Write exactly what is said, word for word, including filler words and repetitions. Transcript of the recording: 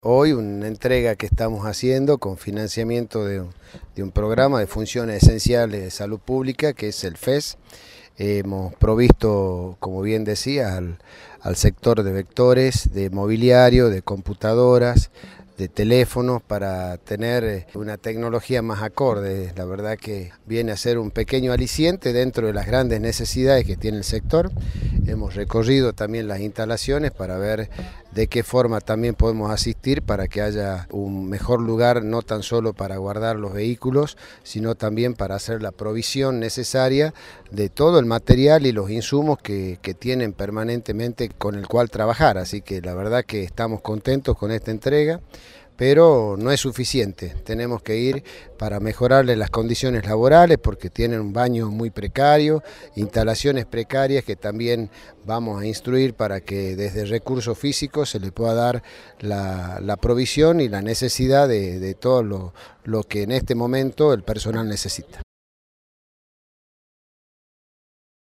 Hoy una entrega que estamos haciendo con financiamiento de, un- de un programa de funciones esenciales de salud pública que es el F E S. Hemos provisto, como bien decía, al, al sector de vectores, de mobiliario, de computadoras, de teléfonos para tener eh, una tecnología más acorde. La verdad que viene a ser un pequeño aliciente dentro de las grandes necesidades que tiene el sector. Hemos recorrido también las instalaciones para ver de qué forma también podemos asistir para que haya un mejor lugar, no tan solo para guardar los vehículos, sino también para hacer la provisión necesaria de todo el material y los insumos que, que tienen permanentemente con el cual trabajar. Así que la verdad que estamos contentos con esta entrega, pero no es suficiente. Tenemos que ir para mejorarles las condiciones laborales porque tienen un baño muy precario, instalaciones precarias que también vamos a instruir para que desde recursos físicos se le pueda dar la, la provisión y la necesidad de, de todo lo, lo que en este momento el personal necesita.